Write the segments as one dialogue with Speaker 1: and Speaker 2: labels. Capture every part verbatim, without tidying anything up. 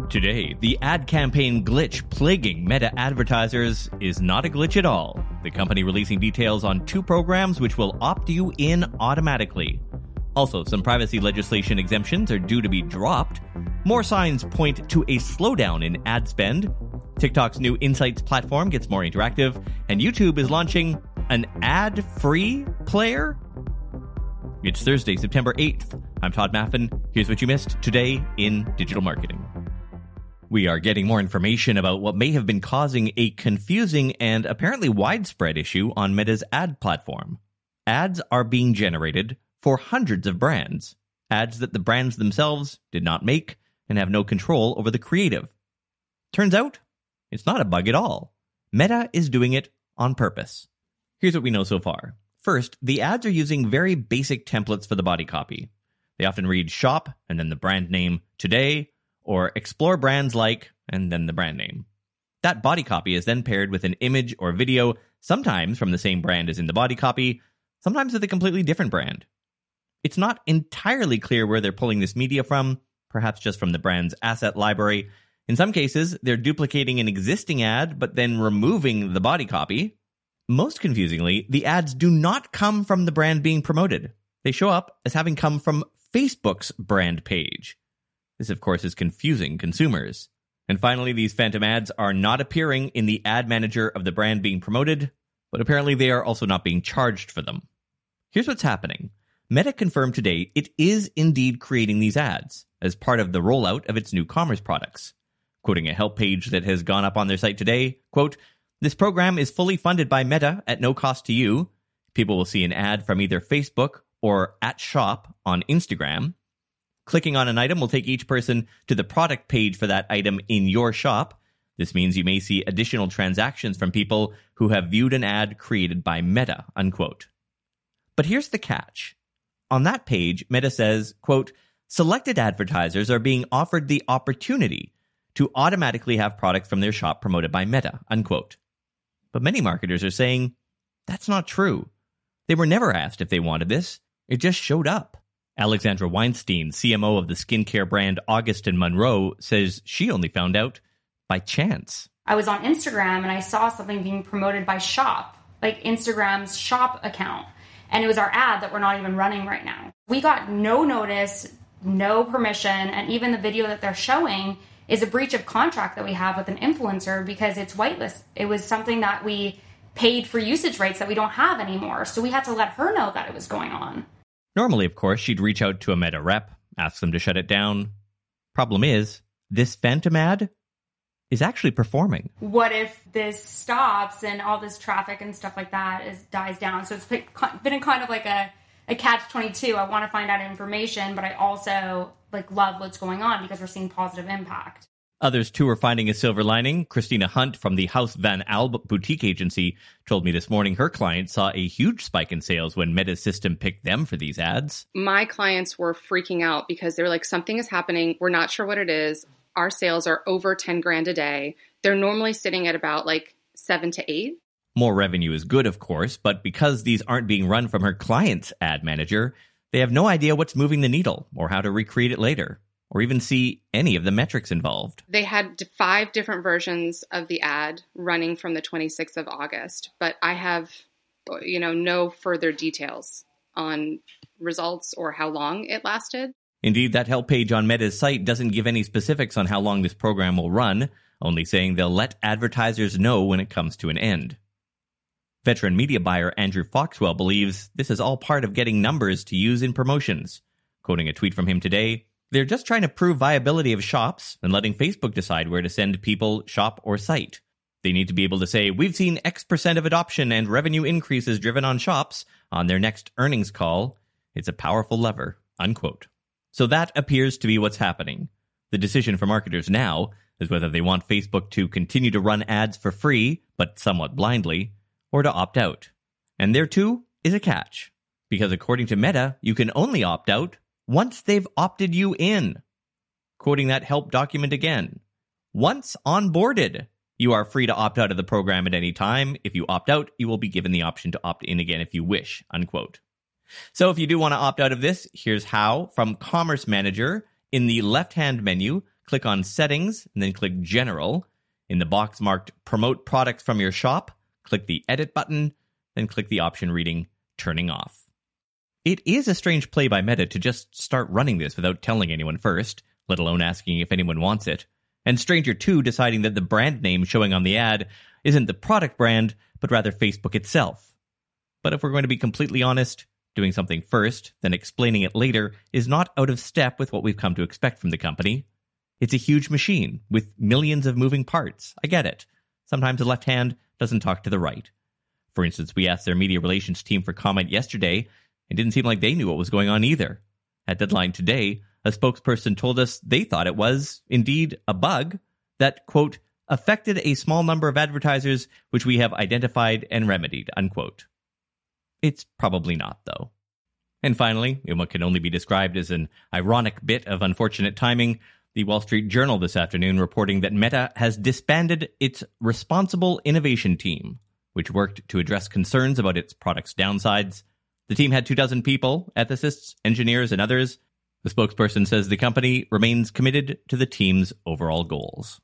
Speaker 1: Today, the ad campaign glitch plaguing Meta advertisers is not a glitch at all. The company releasing details on two programs which will opt you in automatically. Also, some privacy legislation exemptions are due to be dropped. More signs point to a slowdown in ad spend. TikTok's new Insights platform gets more interactive, and YouTube is launching an ad-free player? It's Thursday, September eighth. I'm Todd Maffin. Here's what you missed today in digital marketing. We are getting more information about what may have been causing a confusing and apparently widespread issue on Meta's ad platform. Ads are being generated for hundreds of brands, ads that the brands themselves did not make and have no control over the creative. Turns out, it's not a bug at all. Meta is doing it on purpose. Here's what we know so far. First, the ads are using very basic templates for the body copy. They often read shop and then the brand name today, or explore brands like, and then the brand name. That body copy is then paired with an image or video, sometimes from the same brand as in the body copy, sometimes with a completely different brand. It's not entirely clear where they're pulling this media from, perhaps just from the brand's asset library. In some cases, they're duplicating an existing ad, but then removing the body copy. Most confusingly, the ads do not come from the brand being promoted. They show up as having come from Facebook's brand page. This, of course, is confusing consumers. And finally, these phantom ads are not appearing in the ad manager of the brand being promoted, but apparently they are also not being charged for them. Here's what's happening. Meta confirmed today it is indeed creating these ads as part of the rollout of its new commerce products. Quoting a help page that has gone up on their site today, quote, "This program is fully funded by Meta at no cost to you. People will see an ad from either Facebook or at Shop on Instagram. Clicking on an item will take each person to the product page for that item in your shop. This means you may see additional transactions from people who have viewed an ad created by Meta," unquote. But here's the catch. On that page, Meta says, quote, "Selected advertisers are being offered the opportunity to automatically have products from their shop promoted by Meta," unquote. But many marketers are saying, that's not true. They were never asked if they wanted this. It just showed up. Alexandra Weinstein, C M O of the skincare brand August and Monroe, says she only found out by chance.
Speaker 2: I was on Instagram and I saw something being promoted by Shop, like Instagram's Shop account. And it was our ad that we're not even running right now. We got no notice, no permission, and even the video that they're showing is a breach of contract that we have with an influencer because it's whitelist. It was something that we paid for usage rights that we don't have anymore. So we had to let her know that it was going on.
Speaker 1: Normally, of course, she'd reach out to a Meta rep, ask them to shut it down. Problem is, this phantom ad is actually performing.
Speaker 2: What if this stops and all this traffic and stuff like that is dies down? So it's been kind of like a, a catch twenty-two. I want to find out information, but I also like love what's going on because we're seeing positive impact.
Speaker 1: Others, too, are finding a silver lining. Christina Hunt from the House Van Alb boutique agency told me this morning her clients saw a huge spike in sales when Meta's system picked them for these ads.
Speaker 3: My clients were freaking out because they were like, something is happening. We're not sure what it is. Our sales are over ten grand a day. They're normally sitting at about like seven to eight.
Speaker 1: More revenue is good, of course, but because these aren't being run from her client's ad manager, they have no idea what's moving the needle or how to recreate it later, or even see any of the metrics involved.
Speaker 3: They had five different versions of the ad running from the twenty-sixth of August, but I have, you know, no further details on results or how long it lasted.
Speaker 1: Indeed, that help page on Meta's site doesn't give any specifics on how long this program will run, only saying they'll let advertisers know when it comes to an end. Veteran media buyer Andrew Foxwell believes this is all part of getting numbers to use in promotions. Quoting a tweet from him today, "They're just trying to prove viability of shops and letting Facebook decide where to send people shop or site. They need to be able to say, we've seen X percent of adoption and revenue increases driven on shops on their next earnings call. It's a powerful lever," unquote. So that appears to be what's happening. The decision for marketers now is whether they want Facebook to continue to run ads for free, but somewhat blindly, or to opt out. And there too is a catch, because according to Meta, you can only opt out once they've opted you in. Quoting that help document again, "Once onboarded, you are free to opt out of the program at any time. If you opt out, you will be given the option to opt in again if you wish," unquote. So if you do want to opt out of this, here's how. From Commerce Manager, in the left-hand menu, click on Settings, and then click General. In the box marked Promote Products from Your Shop, click the Edit button, then click the option reading Turning Off. It is a strange play by Meta to just start running this without telling anyone first, let alone asking if anyone wants it. And stranger too, deciding that the brand name showing on the ad isn't the product brand, but rather Facebook itself. But if we're going to be completely honest, doing something first, then explaining it later is not out of step with what we've come to expect from the company. It's a huge machine with millions of moving parts. I get it. Sometimes the left hand doesn't talk to the right. For instance, we asked their media relations team for comment yesterday. It didn't seem like they knew what was going on either. At Deadline today, a spokesperson told us they thought it was, indeed, a bug that, quote, affected a small number of advertisers, which we have identified and remedied, unquote. It's probably not, though. And finally, in what can only be described as an ironic bit of unfortunate timing, the Wall Street Journal this afternoon reporting that Meta has disbanded its Responsible Innovation Team, which worked to address concerns about its product's downsides. The team had two dozen people, ethicists, engineers, and others. The spokesperson says the company remains committed to the team's overall goals.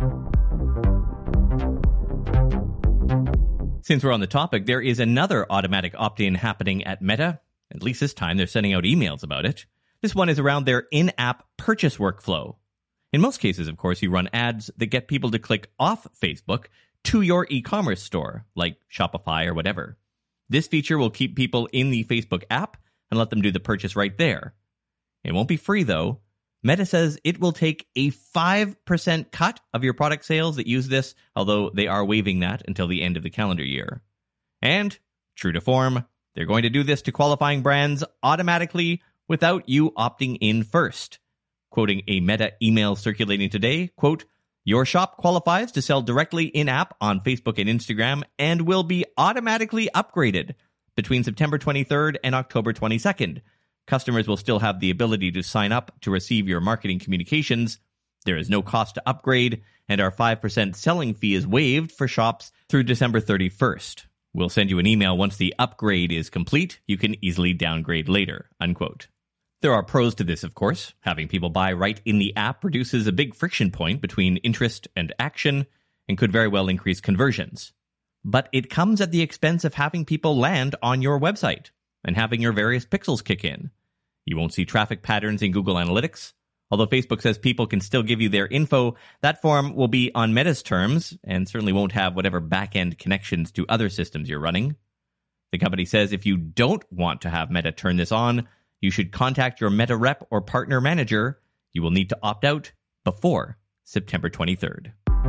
Speaker 1: Since we're on the topic, there is another automatic opt-in happening at Meta. At least this time, they're sending out emails about it. This one is around their in-app purchase workflow. In most cases, of course, you run ads that get people to click off Facebook to your e-commerce store, like Shopify or whatever. This feature will keep people in the Facebook app and let them do the purchase right there. It won't be free, though. Meta says it will take a five percent cut of your product sales that use this, although they are waiving that until the end of the calendar year. And, true to form, they're going to do this to qualifying brands automatically without you opting in first. Quoting a Meta email circulating today, quote, your shop qualifies to sell directly in-app on Facebook and Instagram and will be automatically upgraded between September twenty-third and October twenty-second. Customers will still have the ability to sign up to receive your marketing communications. There is no cost to upgrade, and our five percent selling fee is waived for shops through December thirty-first. We'll send you an email once the upgrade is complete. You can easily downgrade later, unquote. There are pros to this, of course. Having people buy right in the app reduces a big friction point between interest and action and could very well increase conversions. But it comes at the expense of having people land on your website and having your various pixels kick in. You won't see traffic patterns in Google Analytics. Although Facebook says people can still give you their info, that form will be on Meta's terms and certainly won't have whatever back-end connections to other systems you're running. The company says if you don't want to have Meta turn this on, you should contact your Meta rep or partner manager. You will need to opt out before September twenty-third.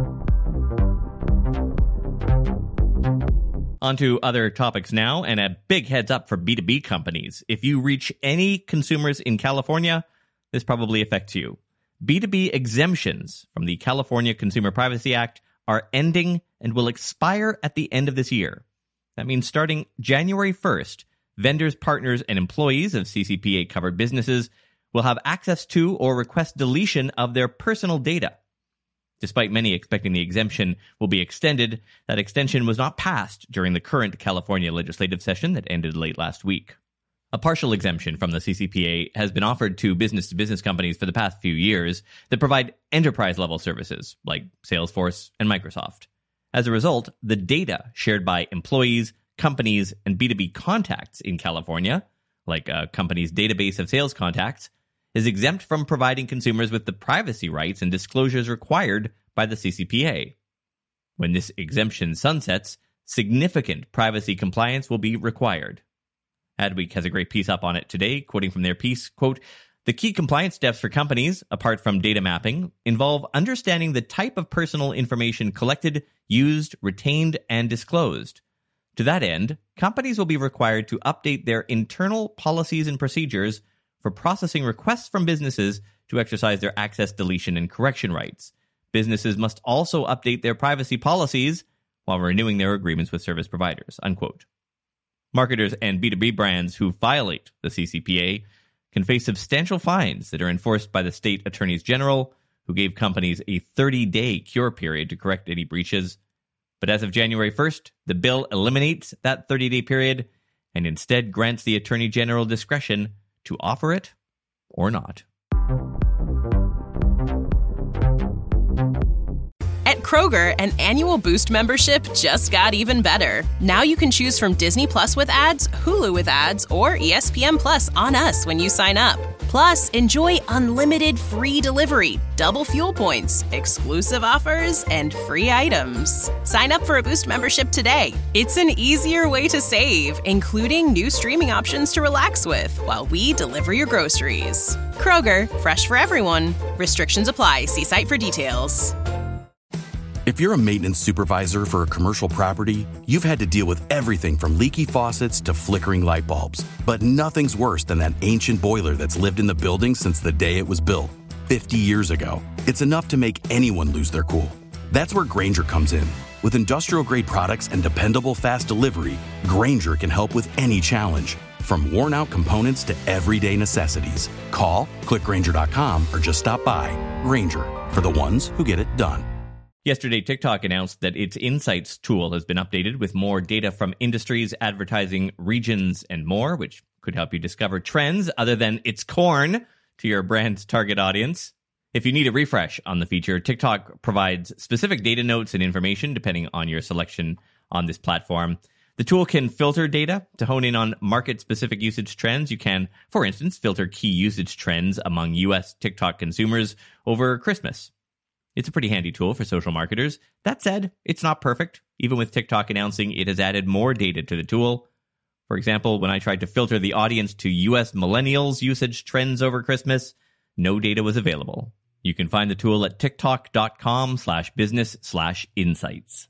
Speaker 1: On to other topics now, and a big heads up for B two B companies. If you reach any consumers in California, this probably affects you. B two B exemptions from the California Consumer Privacy Act are ending and will expire at the end of this year. That means starting January first, vendors, partners, and employees of C C P A-covered businesses will have access to or request deletion of their personal data. Despite many expecting the exemption will be extended, that extension was not passed during the current California legislative session that ended late last week. A partial exemption from the C C P A has been offered to business-to-business companies for the past few years that provide enterprise-level services like Salesforce and Microsoft. As a result, the data shared by employees, companies, and B two B contacts in California, like a company's database of sales contacts, is exempt from providing consumers with the privacy rights and disclosures required by the C C P A. When this exemption sunsets, significant privacy compliance will be required. Adweek has a great piece up on it today, quoting from their piece, quote, the key compliance steps for companies, apart from data mapping, involve understanding the type of personal information collected, used, retained, and disclosed. To that end, companies will be required to update their internal policies and procedures for processing requests from businesses to exercise their access, deletion, and correction rights. Businesses must also update their privacy policies while renewing their agreements with service providers, unquote. Marketers and B two B brands who violate the C C P A can face substantial fines that are enforced by the state attorneys general, who gave companies a thirty-day cure period to correct any breaches. But as of January first, the bill eliminates that thirty-day period and instead grants the attorney general discretion to offer it or not.
Speaker 4: Kroger, an annual Boost membership just got even better. Now you can choose from Disney Plus with ads, Hulu with ads, or E S P N Plus on us when you sign up. Plus, enjoy unlimited free delivery, double fuel points, exclusive offers, and free items. Sign up for a Boost membership today. It's an easier way to save, including new streaming options to relax with while we deliver your groceries. Kroger, fresh for everyone. Restrictions apply. See site for details.
Speaker 5: If you're a maintenance supervisor for a commercial property, you've had to deal with everything from leaky faucets to flickering light bulbs. But nothing's worse than that ancient boiler that's lived in the building since the day it was built, fifty years ago. It's enough to make anyone lose their cool. That's where Grainger comes in. With industrial-grade products and dependable fast delivery, Grainger can help with any challenge, from worn-out components to everyday necessities. Call, click Grainger dot com, or just stop by. Grainger, for the ones who get it done.
Speaker 1: Yesterday, TikTok announced that its Insights tool has been updated with more data from industries, advertising, regions, and more, which could help you discover trends other than it's corn to your brand's target audience. If you need a refresh on the feature, TikTok provides specific data notes and information depending on your selection on this platform. The tool can filter data to hone in on market-specific usage trends. You can, for instance, filter key usage trends among U S TikTok consumers over Christmas. It's a pretty handy tool for social marketers. That said, it's not perfect, even with TikTok announcing it has added more data to the tool. For example, when I tried to filter the audience to U S millennials' usage trends over Christmas, no data was available. You can find the tool at tiktok.com slash business slash insights.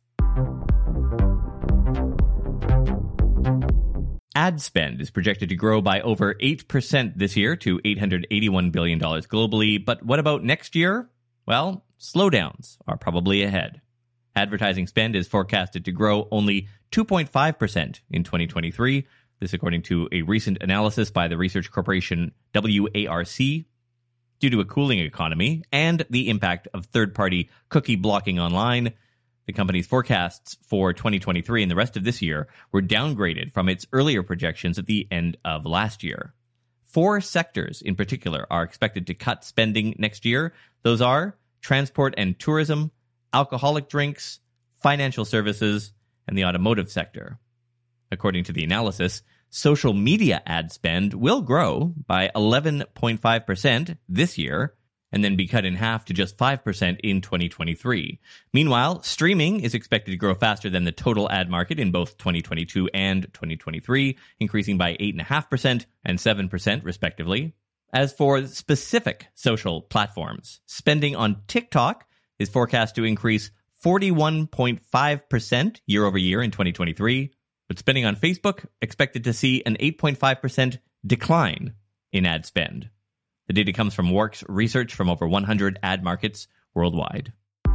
Speaker 1: Ad spend is projected to grow by over eight percent this year to eight hundred eighty-one billion dollars globally. But what about next year? Well, slowdowns are probably ahead. Advertising spend is forecasted to grow only two point five percent in twenty twenty-three. This according to a recent analysis by the research corporation W A R C. Due to a cooling economy and the impact of third-party cookie blocking online, the company's forecasts for twenty twenty-three and the rest of this year were downgraded from its earlier projections at the end of last year. Four sectors in particular are expected to cut spending next year. Those are transport and tourism, alcoholic drinks, financial services, and the automotive sector. According to the analysis, social media ad spend will grow by eleven point five percent this year and then be cut in half to just five percent in twenty twenty-three. Meanwhile, streaming is expected to grow faster than the total ad market in both twenty twenty-two and twenty twenty-three, increasing by eight point five percent and seven percent respectively. As for specific social platforms, spending on TikTok is forecast to increase forty-one point five percent year over year in twenty twenty-three, but spending on Facebook expected to see an eight point five percent decline in ad spend. The data comes from Works research from over one hundred ad markets worldwide.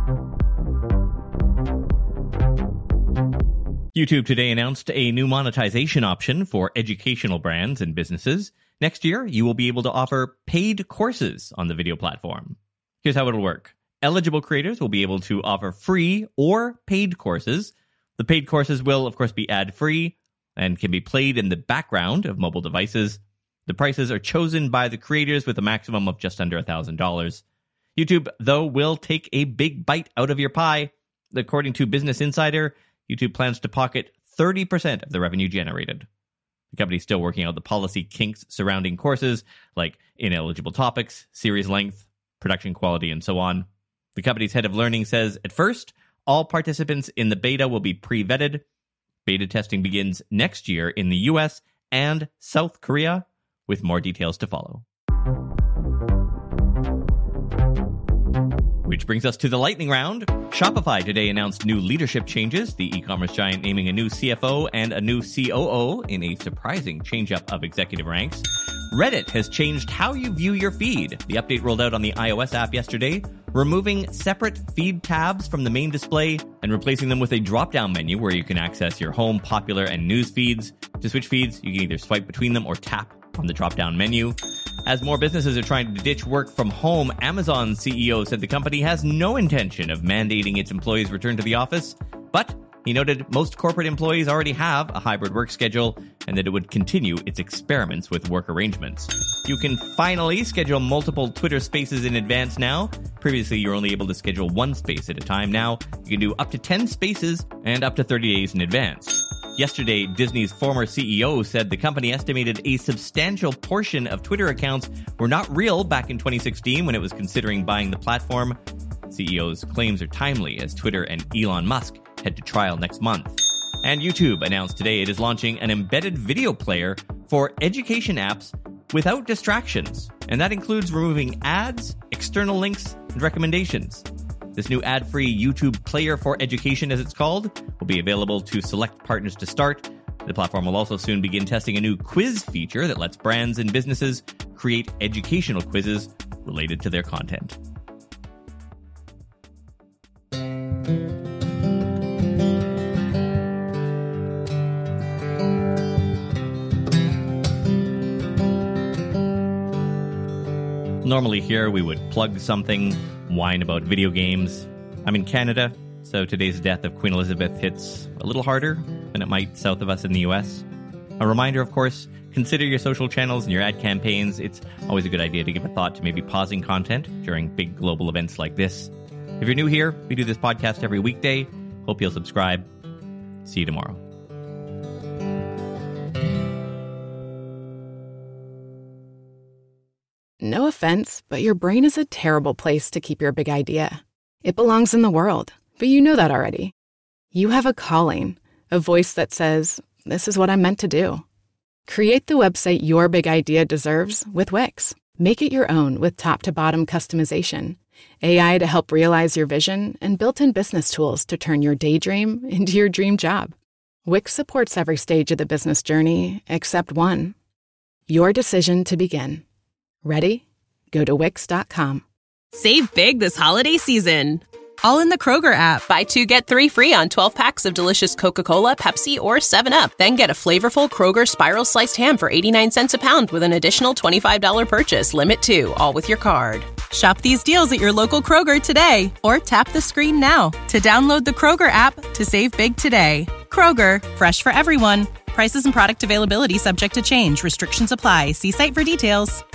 Speaker 1: YouTube today announced a new monetization option for educational brands and businesses. Next year, you will be able to offer paid courses on the video platform. Here's how it'll work. Eligible creators will be able to offer free or paid courses. The paid courses will, of course, be ad-free and can be played in the background of mobile devices. The prices are chosen by the creators with a maximum of just under one thousand dollars. YouTube, though, will take a big bite out of your pie. According to Business Insider, YouTube plans to pocket thirty percent of the revenue generated. The company is still working out the policy kinks surrounding courses, like ineligible topics, series length, production quality, and so on. The company's head of learning says, at first, all participants in the beta will be pre-vetted. Beta testing begins next year in the U S and South Korea, with more details to follow. Which brings us to the lightning round. Shopify today announced new leadership changes, the e-commerce giant naming a new C F O and a new C O O in a surprising change-up of executive ranks. Reddit has changed how you view your feed. The update rolled out on the iOS app yesterday, removing separate feed tabs from the main display and replacing them with a drop-down menu where you can access your home, popular, and news feeds. To switch feeds, you can either swipe between them or tap on the drop-down menu. As more businesses are trying to ditch work from home, Amazon's C E O said the company has no intention of mandating its employees return to the office, but He noted most corporate employees already have a hybrid work schedule and that it would continue its experiments with work arrangements. You can finally schedule multiple Twitter Spaces in advance now. Previously, you were only able to schedule one space at a time. Now, you can do up to ten spaces and up to thirty days in advance. Yesterday, Disney's former C E O said the company estimated a substantial portion of Twitter accounts were not real back in twenty sixteen when it was considering buying the platform. C E O's claims are timely as Twitter and Elon Musk head to trial next month. And YouTube announced today it is launching an embedded video player for education apps without distractions. And that includes removing ads, external links, and recommendations. This new ad-free YouTube player for education, as it's called, will be available to select partners to start. The platform will also soon begin testing a new quiz feature that lets brands and businesses create educational quizzes related to their content. Normally here we would plug something, whine about video games. I'm in Canada, so today's death of Queen Elizabeth hits a little harder than it might south of us in the U S. A reminder, of course, consider your social channels and your ad campaigns. It's always a good idea to give a thought to maybe pausing content during big global events like this. If you're new here, we do this podcast every weekday. Hope you'll subscribe. See you tomorrow.
Speaker 6: No offense, but your brain is a terrible place to keep your big idea. It belongs in the world, but you know that already. You have a calling, a voice that says, this is what I'm meant to do. Create the website your big idea deserves with Wix. Make it your own with top-to-bottom customization, A I to help realize your vision, and built-in business tools to turn your daydream into your dream job. Wix supports every stage of the business journey except one. Your decision to begin. Ready? Go to Wix dot com.
Speaker 4: Save big this holiday season. All in the Kroger app. Buy two, get three free on twelve packs of delicious Coca-Cola, Pepsi, or seven up. Then get a flavorful Kroger Spiral Sliced Ham for eighty-nine cents a pound with an additional twenty-five dollars purchase. Limit two, all with your card. Shop these deals at your local Kroger today. Or tap the screen now to download the Kroger app to save big today. Kroger, fresh for everyone. Prices and product availability subject to change. Restrictions apply. See site for details.